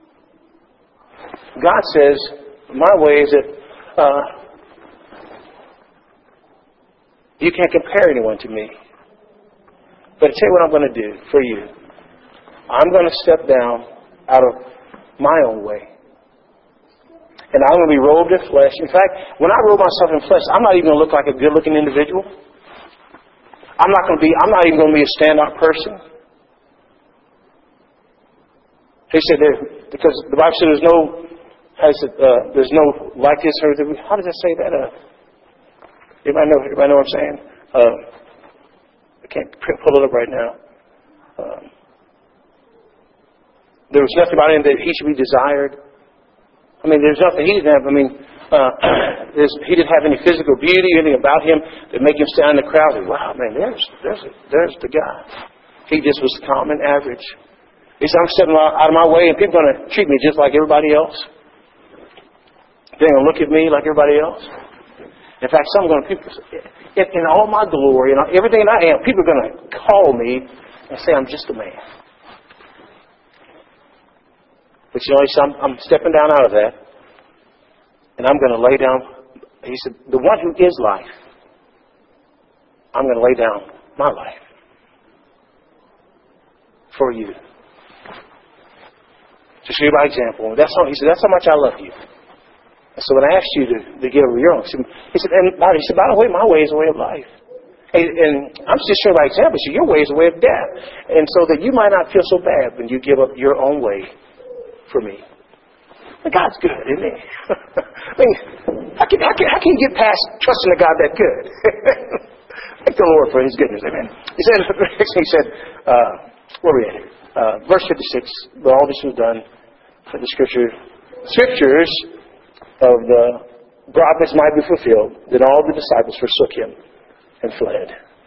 God says, my way is that uh, you can't compare anyone to me. But I tell you what I'm going to do for you. I'm going to step down out of my own way. And I'm going to be robed in flesh. In fact, when I robe myself in flesh, I'm not even going to look like a good-looking individual. I'm not going to be. I'm not even going to be a standout person. He said, there, because the Bible said there's no, has it, uh, there's no likeness or how does that say that? Uh, everybody know? Everybody know what I'm saying? Uh, I can't pull it up right now. Um, there was nothing about him that he should be desired. I mean, there's nothing he didn't have. I mean, uh, he didn't have any physical beauty, anything about him that make him stand in the crowd. And, wow, man, there's there's there's the guy. He just was common, average. He said, I'm stepping out of my way, and people are going to treat me just like everybody else. They're going to look at me like everybody else. In fact, some are going to people in, in all my glory and everything that I am, people are going to call me and say I'm just a man. But you know, he said, I'm, I'm stepping down out of that, and I'm going to lay down. He said, the one who is life, I'm going to lay down my life for you. To show you by example. That's how, he said, that's how much I love you. And so when I asked you to, to give over your own, he said, and by, he said, by the way, my way is a way of life. And, and I'm just showing by example. So your way is a way of death. And so that you might not feel so bad when you give up your own way for me. But God's good, isn't he? I mean, how can, how, can, how can you get past trusting a God that good? Thank the Lord for his goodness. Amen. He said, he said uh, where are we at? Uh, verse fifty-six, but all this was done for the scripture, scriptures of the prophets might be fulfilled. Then all the disciples forsook him and fled.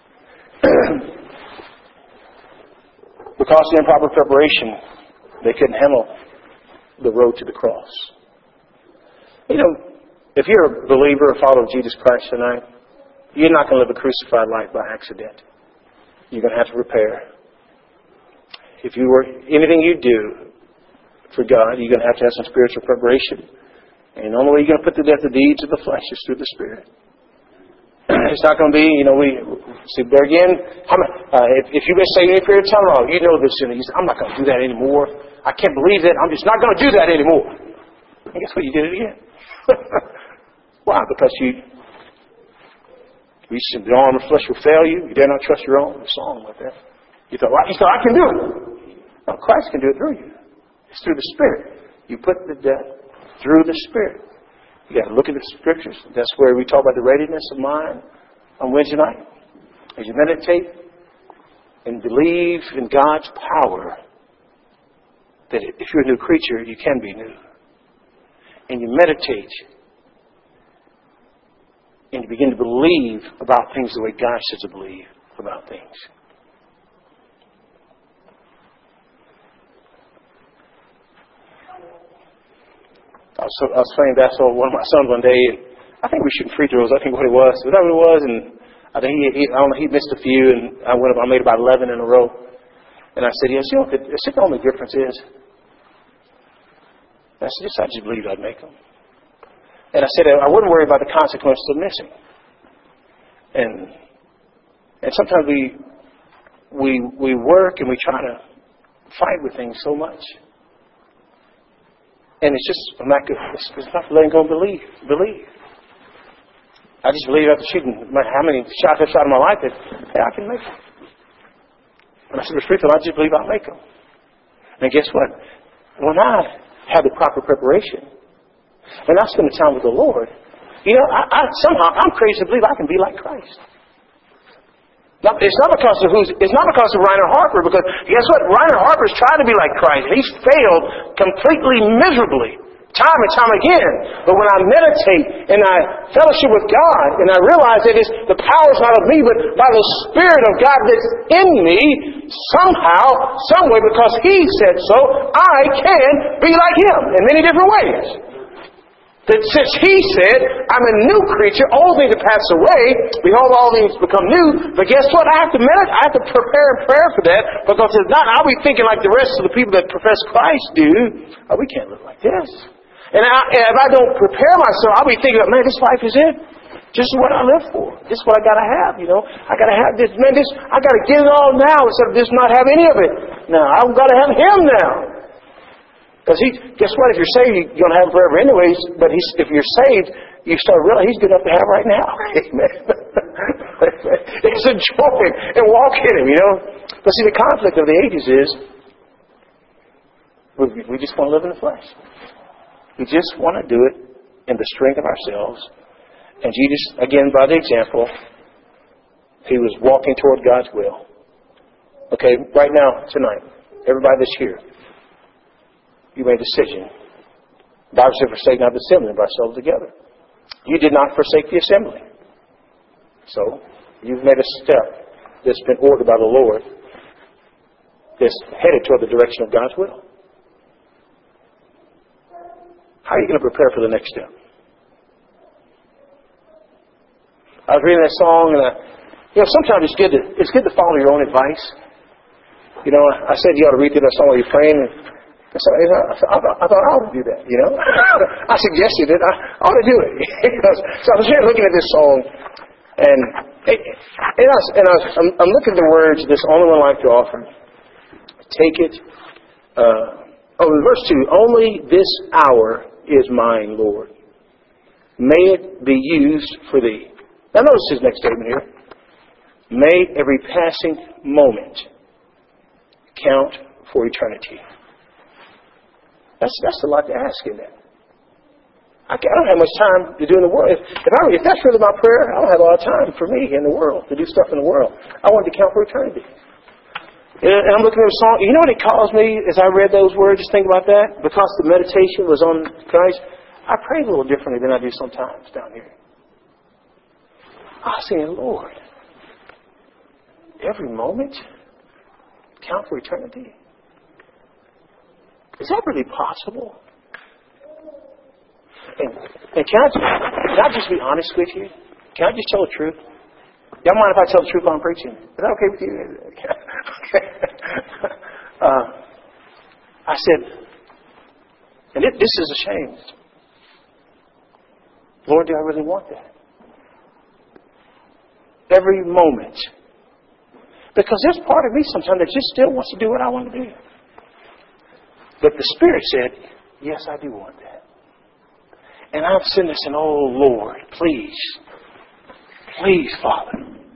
Because of the improper preparation, they couldn't handle the road to the cross. You know, if you're a believer or follower of Jesus Christ tonight, you're not going to live a crucified life by accident. You're going to have to prepare. If you were anything you do for God, you're going to have to have some spiritual preparation. And the only way you're going to put to death the deeds of the flesh is through the Spirit. It's not going to be, you know, we see there again. Uh, if, if you've been saved any period of time, oh, you know this. And you say, I'm not going to do that anymore. I can't believe that. I'm just not going to do that anymore. And guess what? You did it again. Why? Because you, you said the arm of flesh will fail you. You dare not trust your own. The song like that. You thought, well, you thought I can do it. No, Christ can do it through you. It's through the Spirit. You put the death through the Spirit. You got to look at the Scriptures. That's where we talk about the readiness of mind on Wednesday night. As you meditate and believe in God's power, that if you're a new creature, you can be new. And you meditate and you begin to believe about things the way God says to believe about things. I was, I was playing basketball with one of my sons one day. I think we were shooting free throws. I think what it was. Was that what it was? And I think he, he, I don't know, he missed a few, and I went up. I made about eleven in a row. And I said, "Yes, you know, the, the only difference is." And I said, "Yes, I just believed I'd make them." And I said, "I wouldn't worry about the consequences of missing." And and sometimes we we we work and we try to fight with things so much. And it's just, I'm not good. It's, it's not letting go and believe. Believe. I just believe after shooting how many shots I've shot in my life that, hey, I can make them. When I said free throw, I just believe I'll make them. And guess what? When I have the proper preparation, when I spend the time with the Lord, you know, I, I somehow, I'm crazy to believe I can be like Christ. Now, it's not because of who's, it's not because of Reinhard Harper, because guess what? Reinhard Harper's tried to be like Christ. He's failed completely miserably, time and time again. But when I meditate and I fellowship with God and I realize that it's, the power's not of me, but by the Spirit of God that's in me, somehow, some way, because He said so, I can be like Him in many different ways. That since He said, I'm a new creature, old things have passed away, behold, all things become new. But guess what? I have to meditate. I have to prepare in prayer for that, because if not, I'll be thinking like the rest of the people that profess Christ do. Oh, we can't live like this. And, I, and if I don't prepare myself, I'll be thinking, man, this life is it. This is what I live for. This is what I got to have, you know. I got to have this. Man, this, I got to get it all now instead of just not have any of it. Now, I've got to have Him now. Because he, guess what? If you're saved, you're going to have him forever anyways. But he's, if you're saved, you start realizing He's good enough to have right now. Amen. It's a joy and walk in Him, you know. But see, the conflict of the ages is we, we just want to live in the flesh. We just want to do it in the strength of ourselves. And Jesus, again, by the example, He was walking toward God's will. Okay, right now, tonight, everybody that's here, you made a decision. The Bible said, forsake not the assembly of ourselves together. You did not forsake the assembly. So, you've made a step that's been ordered by the Lord that's headed toward the direction of God's will. How are you going to prepare for the next step? I was reading that song, and I, you know, sometimes it's good to it's good to follow your own advice. You know, I said you ought to read through that song while you're praying. And so I, I thought I ought to do that, you know. I suggested it. I ought to do it. So I was here looking at this song, and and, I was, and I was, I'm, I'm looking at the words, this only one life to offer. Take it. Uh, oh, verse two. Only this hour is mine, Lord. May it be used for Thee. Now notice His next statement here. May every passing moment count for eternity. That's that's a lot to ask in that. I, I don't have much time to do in the world. If, if, I, if that's really my prayer, I don't have a lot of time for me in the world, to do stuff in the world. I want to count for eternity. And I'm looking at a song. You know what it caused me as I read those words? Just think about that. Because the meditation was on Christ, I pray a little differently than I do sometimes down here. I was saying, Lord, every moment count for eternity. Is that really possible? And, and can, I just, can I just be honest with you? Can I just tell the truth? Y'all mind if I tell the truth while I'm preaching? Is that okay with you? Okay. uh, I said, and it, this is a shame. Lord, do I really want that? Every moment. Because there's part of me sometimes that just still wants to do what I want to do. But the Spirit said, yes, I do want that. And I'm sitting there saying, oh, Lord, please, please, Father,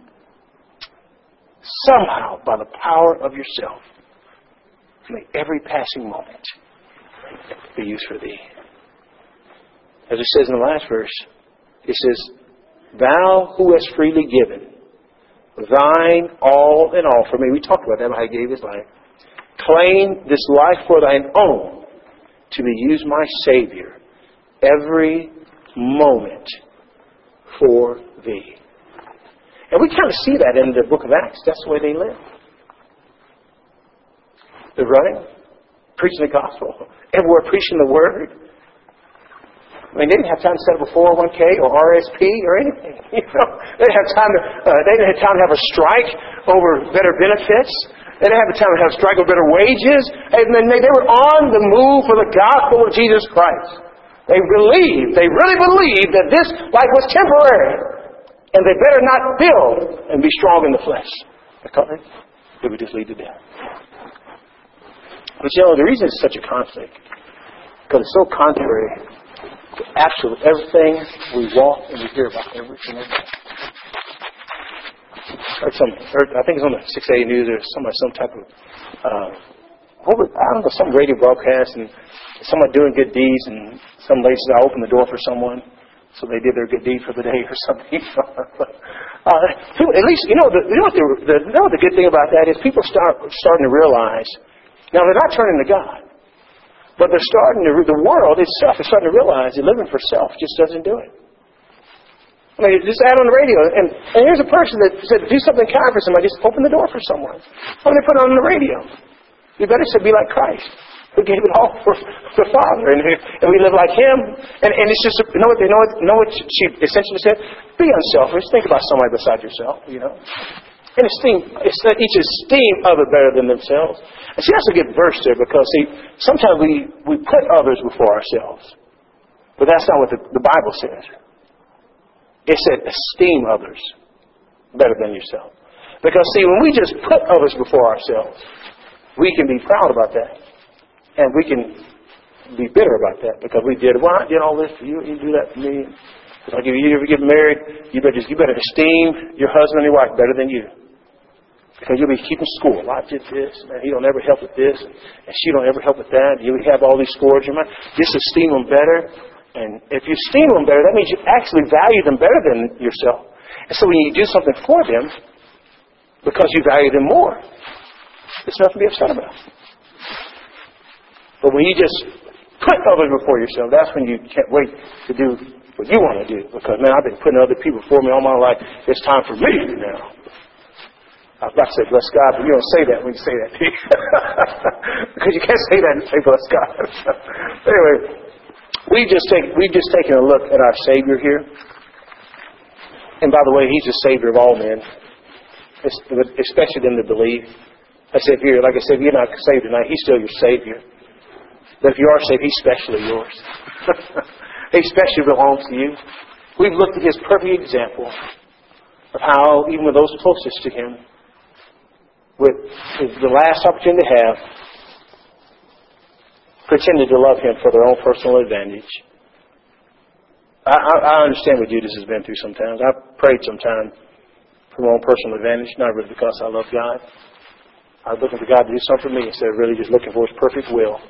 somehow, by the power of yourself, may every passing moment be used for Thee. As it says in the last verse, it says, Thou who hast freely given, Thine all in all for me. We talked about that, how He gave His life. Claim this life for Thine own, to be used, my Savior, every moment for Thee. And we kind of see that in the book of Acts. That's the way they live. They're running, preaching the gospel, everywhere preaching the Word. I mean, they didn't have time to set up a four oh one k or R S P or anything. You know, they didn't have time to. Uh, they didn't have time to have a strike over better benefits. They didn't have the time to have a strike over better wages. And then they, they were on the move for the gospel of Jesus Christ. They believed, they really believed that this life was temporary, and they better not build and be strong in the flesh, because it would just lead to death. But you know, the reason it's such a conflict, because it's so contrary to absolutely everything we walk and we hear about every single day. Heard some, heard, I think it's on the six A News or some some type of, uh, what was, I don't know, some radio broadcast, and someone doing good deeds, and some lady said, I opened the door for someone, so they did their good deed for the day or something. uh, at least, you know, the, you know, what the, the, you know what the good thing about that is? People start starting to realize, now they're not turning to God, but they're starting to, the world itself is starting to realize that living for self just doesn't do it. I mean, just add on the radio, and, and here's a person that said, do something kind for somebody, just open the door for someone. Oh, they put it on the radio. You better say, be like Christ. who gave it all for the Father, and, and we live like Him. And, and it's just, you know what, you know what, you know what she essentially said? Be unselfish. Think about somebody beside yourself, you know. And esteem, it's that each esteem other better than themselves. And see, that's a good verse there, because see, sometimes we, we put others before ourselves. But that's not what the, the Bible says. It said esteem others better than yourself. Because see, when we just put others before ourselves, we can be proud about that. And we can be bitter about that, because we did, well, I did all this for you, you do that for me. Like if you ever get married, you better just you better esteem your husband and your wife better than you. Because you'll be keeping score. Well, I did this, man, he don't ever help with this, and she don't ever help with that. You have all these scores in your mind. Just esteem them better. And if you esteem them better, that means you actually value them better than yourself. And so when you do something for them, because you value them more, there's nothing to be upset about. But when you just put others before yourself, that's when you can't wait to do what you want to do. Because, man, I've been putting other people before me all my life. It's time for me now. I was about to say, bless God, but you don't say that when you say that. Because you can't say that and say, bless God. Anyway, we just take, we've just taken a look at our Savior here. And by the way, He's the Savior of all men, especially them that believe. I said, here, like I said, if you're not saved tonight, He's still your Savior. But if you are saved, He's specially yours. He specially belongs to you. We've looked at His perfect example of how, even with those closest to Him, with the last opportunity to have, pretended to love Him for their own personal advantage. I, I, I understand what Judas has been through sometimes. I've prayed sometimes for my own personal advantage, not really because I love God. I was looking for God to do something for me instead of really just looking for His perfect will.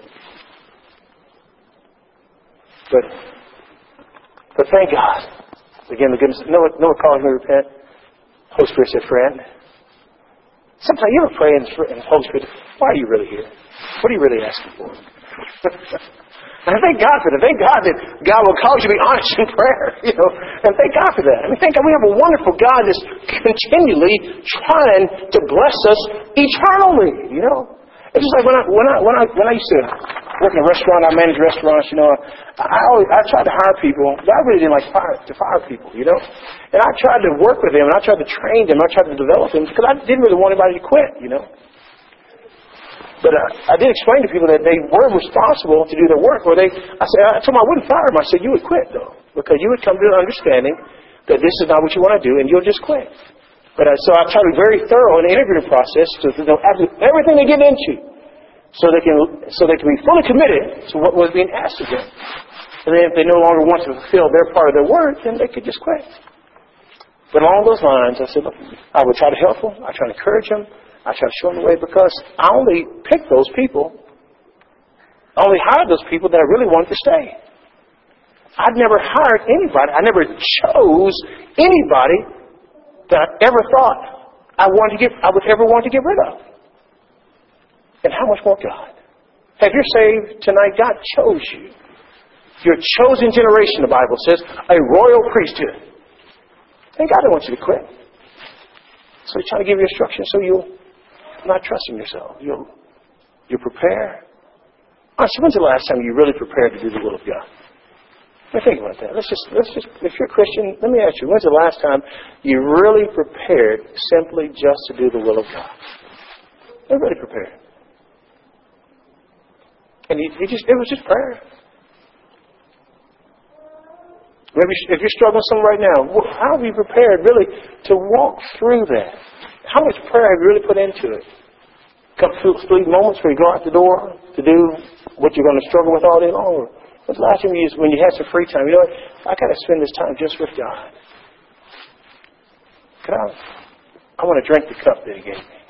But, but thank God. Again, the goodness. You know what, know what caused me to repent? Holy Spirit said, friend. Sometimes you ever pray and the Holy Spirit, why are you really here? What are you really asking for? And I thank God for that. Thank God that God will cause you to be honest in prayer. You know, and thank God for that. I mean, thank God we have a wonderful God that's continually trying to bless us eternally. You know, it's just like when I when I when I when I used to work in a restaurant, I managed restaurants. You know, I always I tried to hire people. I really didn't like fire to fire people. You know, and I tried to work with them, and I tried to train them, I tried to develop them, because I didn't really want anybody to quit. You know. But uh, I did explain to people that they were responsible to do their work. Or they, I said, I told them I wouldn't fire them. I said, you would quit, though. Because you would come to an understanding that this is not what you want to do, and you'll just quit. But uh, so I try to be very thorough in the interviewing process to know everything they get into, so they can so they can be fully committed to what was being asked of them. And then if they no longer want to fulfill their part of their work, then they could just quit. But along those lines, I said, look, I would try to help them. I try to encourage them. I try to show them the way, because I only picked those people. I only hired those people that I really wanted to stay. I'd never hired anybody. I never chose anybody that I ever thought I wanted to get, I would ever want to get rid of. And how much more God? If you're saved tonight, God chose you. You're a chosen generation, the Bible says, a royal priesthood. And God didn't want you to quit. So He's trying to give you instruction so you'll not trusting yourself. You'll, you'll prepare. Honestly, when's the last time you really prepared to do the will of God? Now think about that. Let's just, let's just, if you're a Christian, let me ask you, when's the last time you really prepared simply just to do the will of God? You really prepared. And you, you just, it was just prayer. Maybe if you're struggling with something right now, how have you prepared really to walk through that? How much prayer have you really put into it? Come through these moments where you go out the door to do what you're going to struggle with all day long. When's the last time you used, when you had some free time? You know what? I got to spend this time just with God. Could I? I want to drink the cup that He gave me.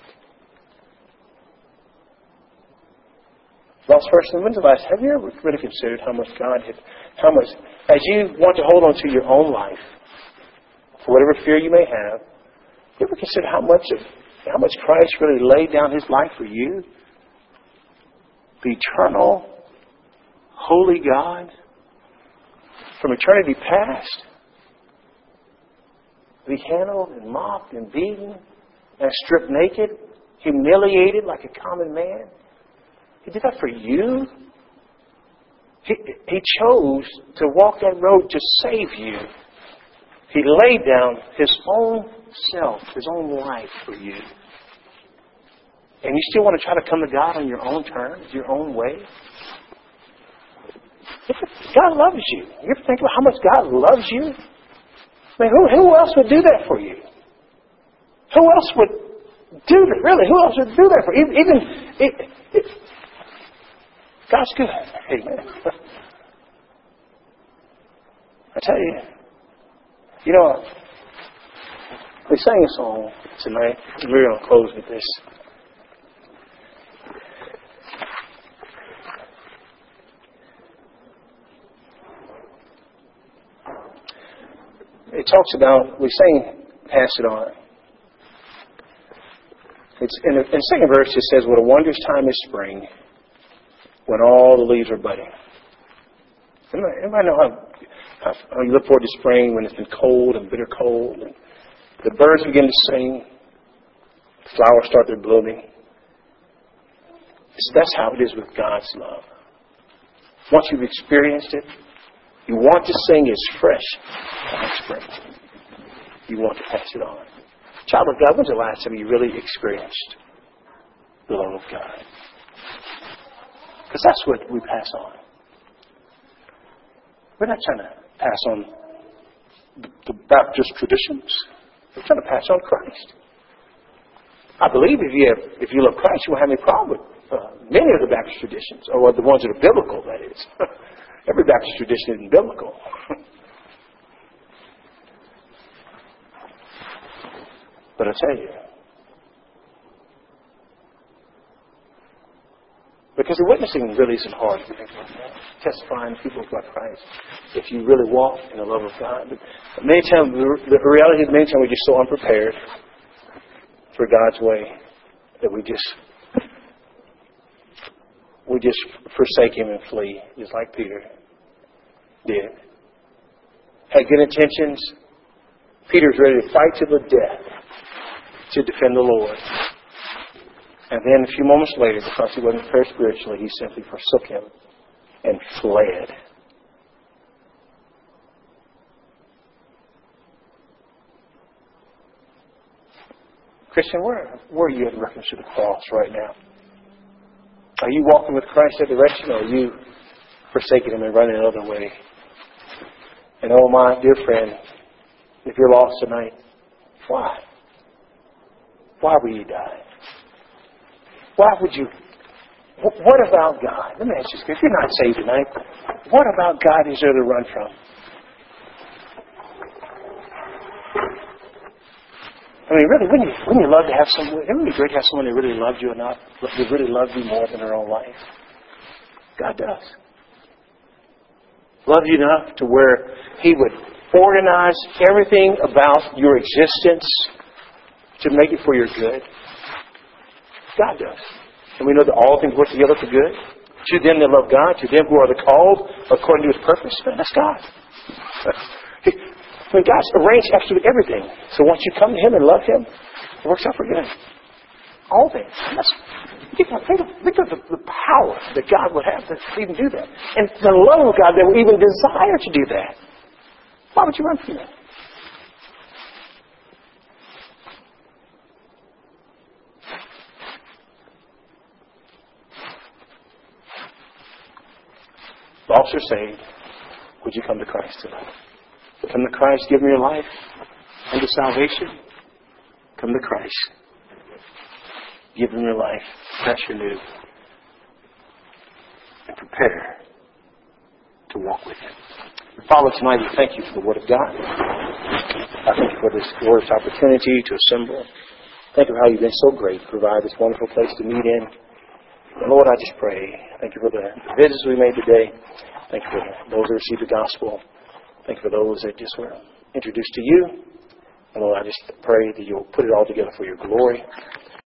Lost person, when's the last? Have you ever really considered how much God had, how much, as you want to hold on to your own life, for whatever fear you may have, you ever consider how much of how much Christ really laid down His life for you? The eternal, holy God from eternity past, be handled and mocked and beaten and stripped naked, humiliated like a common man. He did that for you. He, he chose to walk that road to save you. He laid down His own self, His own life for you. And you still want to try to come to God on your own terms, your own way? God loves you. You ever think about how much God loves you? I mean, who, who else would do that for you? Who else would do that? Really, who else would do that for you? Even, even it, it, God's good. Amen. I tell you, you know, we sang a song tonight, and we're going to close with this. It talks about, we sang, pass it on. It's in the, in the second verse it says, what a wondrous time is spring, when all the leaves are budding. Anybody, anybody know how, how, how you look forward to spring when it's been cold and bitter cold, and the birds begin to sing, the flowers start their blooming. So that's how it is with God's love. Once you've experienced it, you want to sing as fresh as spring. You want to pass it on. Child of God, when's the last time you really experienced the love of God? Because that's what we pass on. We're not trying to pass on the, the Baptist traditions. We're trying to pass on Christ. I believe if you have, if you love Christ, you won't have any problem with uh, many of the Baptist traditions, or the ones that are biblical, that is. Every Baptist tradition isn't biblical. But I tell you, because the witnessing really isn't hard. Testifying to people about Christ, if you really walk in the love of God. But many times, the reality is many times we're just so unprepared for God's way that we just we just forsake Him and flee, just like Peter did. Had good intentions. Peter's ready to fight to the death to defend the Lord. And then a few moments later, because he wasn't prepared spiritually, he simply forsook Him and fled. Christian, where, where are you in reference to the cross right now? Are you walking with Christ that direction, or are you forsaking Him and running another way? And oh my dear friend, if you're lost tonight, why? Why will you die? Why would you? What about God? Let me ask you this. If you're not saved tonight, what about God is there to run from? I mean, really, wouldn't you, wouldn't you love to have someone, it would be great to have someone that really loved you or not, that really loved you more than their own life. God does. Loved you enough to where He would organize everything about your existence to make it for your good. God does. And we know that all things work together for good. To them that love God, to them who are the called according to His purpose. Man, that's God. I mean, God's arranged absolutely everything. So once you come to Him and love Him, it works out for good. All things. That's, think of, think of, think of the, the power that God would have to even do that. And the love of God that would even desire to do that. Why would you run from that? Lost or saved, would you come to Christ tonight? Come to Christ, give Him your life unto salvation. Come to Christ. Give Him your life, fresh and new. And prepare to walk with Him. Father, tonight we thank You for the Word of God. I thank You for this glorious opportunity to assemble. Thank You for how You've been so great to provide this wonderful place to meet in. And Lord, I just pray. Thank You for the visits we made today. Thank You for those that received the gospel. Thank You for those that just were introduced to You. And Lord, I just pray that You'll put it all together for Your glory.